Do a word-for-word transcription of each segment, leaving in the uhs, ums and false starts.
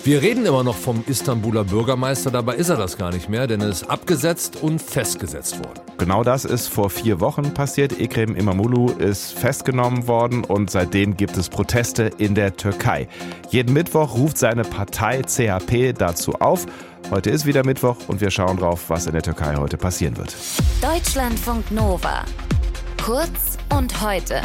Wir reden immer noch vom Istanbuler Bürgermeister, dabei ist er das gar nicht mehr, denn er ist abgesetzt und festgesetzt worden. Genau das ist vor vier Wochen passiert. Ekrem İmamoğlu ist festgenommen worden und seitdem gibt es Proteste in der Türkei. Jeden Mittwoch ruft seine Partei C H P dazu auf. Heute ist wieder Mittwoch und wir schauen drauf, was in der Türkei heute passieren wird. Deutschlandfunk Nova. Kurz und heute.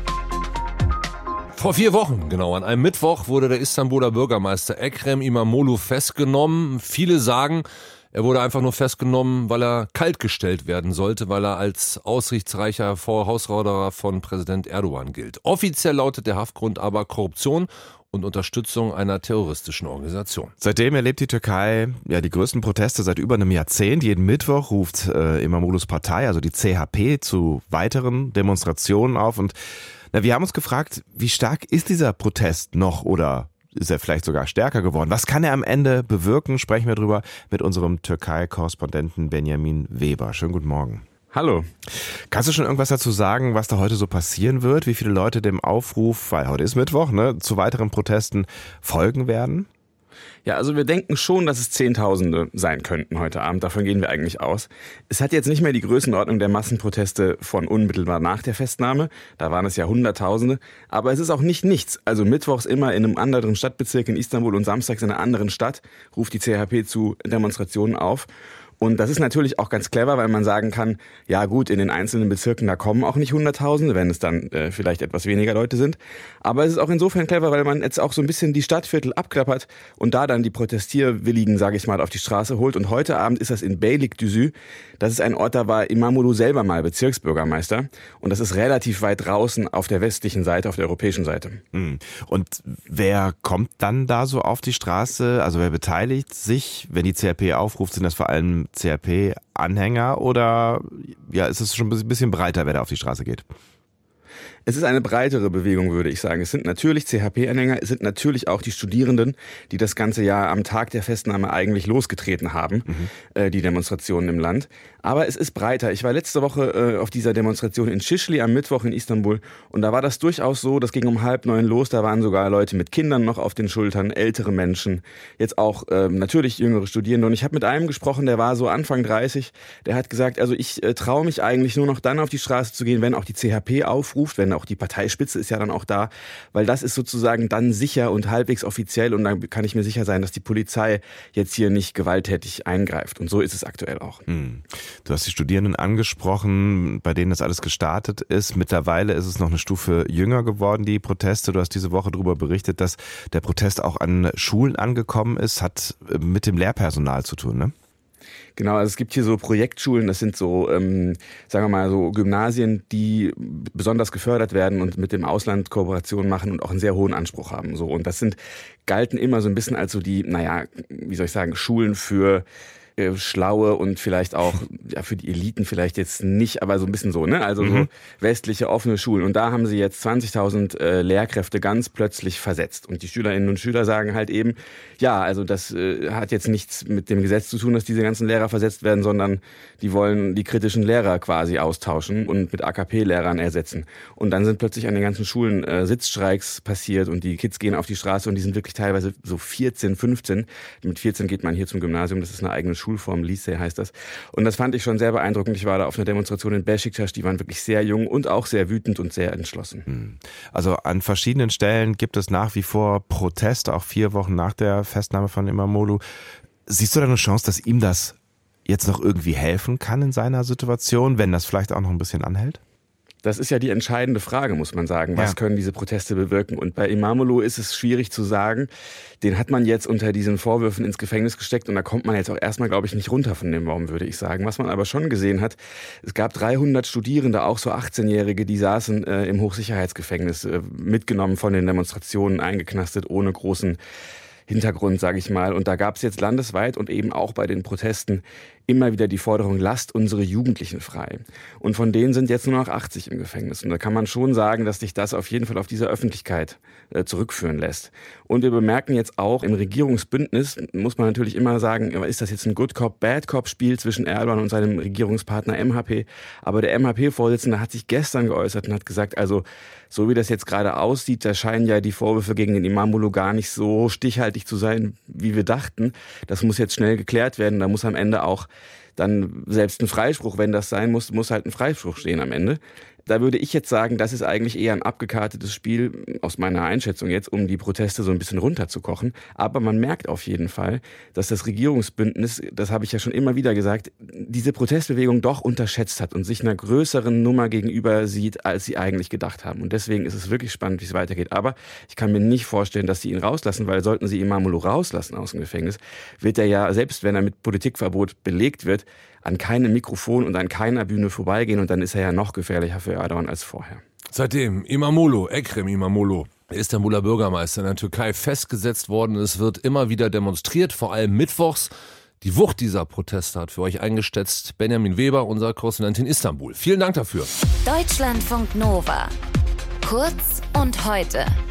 Vor vier Wochen, genau, an einem Mittwoch wurde der Istanbuler Bürgermeister Ekrem İmamoğlu festgenommen. Viele sagen, er wurde einfach nur festgenommen, weil er kaltgestellt werden sollte, weil er als aussichtsreicher Herausforderer von Präsident Erdogan gilt. Offiziell lautet der Haftgrund aber Korruption und Unterstützung einer terroristischen Organisation. Seitdem erlebt die Türkei ja die größten Proteste seit über einem Jahrzehnt. Jeden Mittwoch ruft äh, İmamoğlu's Partei, also die C H P, zu weiteren Demonstrationen auf. Und na, wir haben uns gefragt, wie stark ist dieser Protest noch oder ist er vielleicht sogar stärker geworden? Was kann er am Ende bewirken? Sprechen wir drüber mit unserem Türkei-Korrespondenten Benjamin Weber. Schönen guten Morgen. Hallo. Kannst du schon irgendwas dazu sagen, was da heute so passieren wird? Wie viele Leute dem Aufruf, weil heute ist Mittwoch, ne, zu weiteren Protesten folgen werden? Ja, also wir denken schon, dass es Zehntausende sein könnten heute Abend. Davon gehen wir eigentlich aus. Es hat jetzt nicht mehr die Größenordnung der Massenproteste von unmittelbar nach der Festnahme. Da waren es ja Hunderttausende. Aber es ist auch nicht nichts. Also mittwochs immer in einem anderen Stadtbezirk in Istanbul und samstags in einer anderen Stadt ruft die C H P zu Demonstrationen auf. Und das ist natürlich auch ganz clever, weil man sagen kann, ja gut, in den einzelnen Bezirken, da kommen auch nicht Hunderttausende, wenn es dann äh, vielleicht etwas weniger Leute sind. Aber es ist auch insofern clever, weil man jetzt auch so ein bisschen die Stadtviertel abklappert und da dann die Protestierwilligen, sage ich mal, auf die Straße holt. Und heute Abend ist das in Beylikdüzü. Das ist ein Ort, da war İmamoğlu selber mal Bezirksbürgermeister. Und das ist relativ weit draußen auf der westlichen Seite, auf der europäischen Seite. Und wer kommt dann da so auf die Straße? Also wer beteiligt sich, wenn die C H P aufruft? Sind das vor allem C H P-Anhänger oder ja, ist es schon ein bisschen breiter, wer da auf die Straße geht? Es ist eine breitere Bewegung, würde ich sagen. Es sind natürlich C H P-Anhänger, es sind natürlich auch die Studierenden, die das ganze Jahr am Tag der Festnahme eigentlich losgetreten haben, mhm. äh, die Demonstrationen im Land. Aber es ist breiter. Ich war letzte Woche äh, auf dieser Demonstration in Şişli am Mittwoch in Istanbul und da war das durchaus so, das ging um halb neun los, da waren sogar Leute mit Kindern noch auf den Schultern, ältere Menschen, jetzt auch äh, natürlich jüngere Studierende. Und ich habe mit einem gesprochen, der war so Anfang dreißig, der hat gesagt, also ich äh, traue mich eigentlich nur noch dann auf die Straße zu gehen, wenn auch die C H P aufruft, wenn auch die Parteispitze ist ja dann auch da, weil das ist sozusagen dann sicher und halbwegs offiziell und dann kann ich mir sicher sein, dass die Polizei jetzt hier nicht gewalttätig eingreift und so ist es aktuell auch. Hm. Du hast die Studierenden angesprochen, bei denen das alles gestartet ist. Mittlerweile ist es noch eine Stufe jünger geworden, die Proteste. Du hast diese Woche darüber berichtet, dass der Protest auch an Schulen angekommen ist, hat mit dem Lehrpersonal zu tun, ne? Genau, also es gibt hier so Projektschulen, das sind so, ähm, sagen wir mal, so Gymnasien, die besonders gefördert werden und mit dem Ausland Kooperationen machen und auch einen sehr hohen Anspruch haben. So. Und das sind, galten immer so ein bisschen als so die, naja, wie soll ich sagen, Schulen für äh, Schlaue und vielleicht auch, ja, für die Eliten vielleicht jetzt nicht, aber so ein bisschen so, ne? Also mhm. so westliche offene Schulen. Und da haben sie jetzt zwanzigtausend äh, Lehrkräfte ganz plötzlich versetzt. Und die Schülerinnen und Schüler sagen halt eben, ja, also das äh, hat jetzt nichts mit dem Gesetz zu tun, dass diese ganzen Lehrer versetzt werden, sondern die wollen die kritischen Lehrer quasi austauschen und mit A K P-Lehrern ersetzen. Und dann sind plötzlich an den ganzen Schulen äh, Sitzstreiks passiert und die Kids gehen auf die Straße und die sind wirklich teilweise so vierzehn, fünfzehn. Mit vierzehn geht man hier zum Gymnasium, das ist eine eigene Schulform, Lycée heißt das. Und das fand ich schon sehr beeindruckend. Ich war da auf einer Demonstration in Beşiktaş, die waren wirklich sehr jung und auch sehr wütend und sehr entschlossen. Also an verschiedenen Stellen gibt es nach wie vor Proteste, auch vier Wochen nach der Festnahme von İmamoğlu. Siehst du da eine Chance, dass ihm das jetzt noch irgendwie helfen kann in seiner Situation, wenn das vielleicht auch noch ein bisschen anhält? Das ist ja die entscheidende Frage, muss man sagen. Was ja. können diese Proteste bewirken? Und bei İmamoğlu ist es schwierig zu sagen. Den hat man jetzt unter diesen Vorwürfen ins Gefängnis gesteckt und da kommt man jetzt auch erstmal, glaube ich, nicht runter von dem Baum, würde ich sagen. Was man aber schon gesehen hat, es gab dreihundert Studierende, auch so achtzehnjährige, die saßen äh, im Hochsicherheitsgefängnis, äh, mitgenommen von den Demonstrationen, eingeknastet, ohne großen Hintergrund, sage ich mal. Und da gab es jetzt landesweit und eben auch bei den Protesten immer wieder die Forderung, lasst unsere Jugendlichen frei. Und von denen sind jetzt nur noch achtzig im Gefängnis. Und da kann man schon sagen, dass sich das auf jeden Fall auf diese Öffentlichkeit äh, zurückführen lässt. Und wir bemerken jetzt auch, im Regierungsbündnis muss man natürlich immer sagen, ist das jetzt ein Good Cop, Bad Cop Spiel zwischen Erdogan und seinem Regierungspartner M H P? Aber der M H P-Vorsitzende hat sich gestern geäußert und hat gesagt, also so wie das jetzt gerade aussieht, da scheinen ja die Vorwürfe gegen den Imamoglu gar nicht so stichhaltig zu sein, wie wir dachten. Das muss jetzt schnell geklärt werden. Da muss am Ende auch dann selbst ein Freispruch, wenn das sein muss, muss halt ein Freispruch stehen am Ende. Da würde ich jetzt sagen, das ist eigentlich eher ein abgekartetes Spiel, aus meiner Einschätzung jetzt, um die Proteste so ein bisschen runterzukochen. Aber man merkt auf jeden Fall, dass das Regierungsbündnis, das habe ich ja schon immer wieder gesagt, diese Protestbewegung doch unterschätzt hat und sich einer größeren Nummer gegenüber sieht, als sie eigentlich gedacht haben. Und deswegen ist es wirklich spannend, wie es weitergeht. Aber ich kann mir nicht vorstellen, dass sie ihn rauslassen, weil sollten sie Imamoglu rauslassen aus dem Gefängnis, wird er ja, selbst wenn er mit Politikverbot belegt wird, an keinem Mikrofon und an keiner Bühne vorbeigehen und dann ist er ja noch gefährlicher für Erdogan als vorher. Seitdem Imamoglu, Ekrem İmamoğlu, der Istanbuler Bürgermeister in der Türkei, festgesetzt worden. Es wird immer wieder demonstriert, vor allem mittwochs. Die Wucht dieser Proteste hat für euch eingeschätzt Benjamin Weber, unser Korrespondent in Istanbul. Vielen Dank dafür. Deutschlandfunk Nova. Kurz und heute.